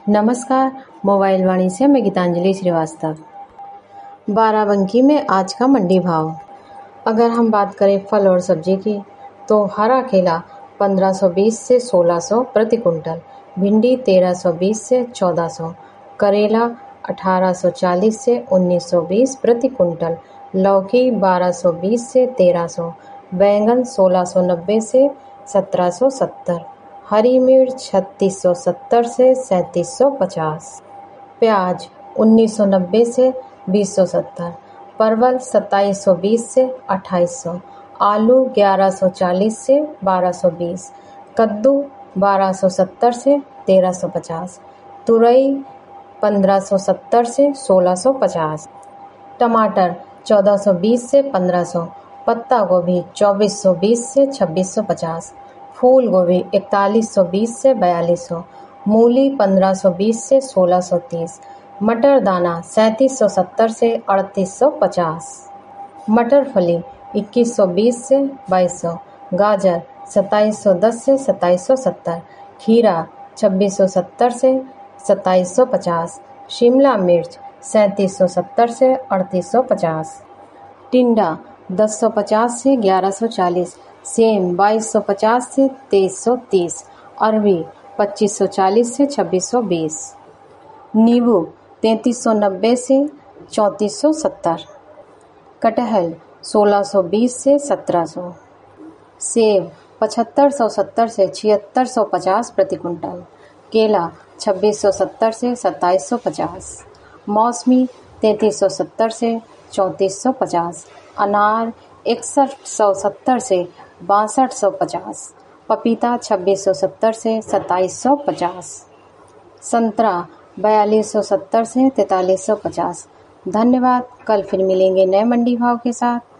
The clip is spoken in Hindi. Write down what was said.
नमस्कार, मोबाइल वाणी से मैं गीतांजलि श्रीवास्तव। बाराबंकी में आज का मंडी भाव। अगर हम बात करें फल और सब्जी की, तो हरा केला 1520 से 1600 प्रति कुंटल, भिंडी 1320 से 1400, करेला 1840 से 1920 प्रति कुंटल, लौकी 1220 से 1300, बैंगन 1690 से 1770, हरी मिर्च 3670 से 3750, प्याज 1990 से 2070, परवल 2720 से 2800, आलू 1140 से 1220, कद्दू 1270 से 1350, तुरई 1570 से 1650, टमाटर 1420 से 1500, पत्ता गोभी 2420 से 2650, फूल गोभी 4120 से 4200, मूली 1520 से 1630, मटर दाना 3770 से 3850, मटर फली 2120 से 2200, गाजर 2710 से 2770, खीरा 2670 से 2750, शिमला मिर्च 3770 से 3850, टिंडा 1050 से 1140, सेम 2250 से 2330, अरबी 2540 से 2620, नींबू 3390 से 3470, कटहल 1620 से 1700, सेब 7570 से 7650 प्रति कुंटल, केला 2670 से 2750, मौसमी 3370 से 3450, अनार 6170 से 6250, पपीता 2670 से 2750, संतरा 4270 से 4350। धन्यवाद। कल फिर मिलेंगे नए मंडी भाव के साथ।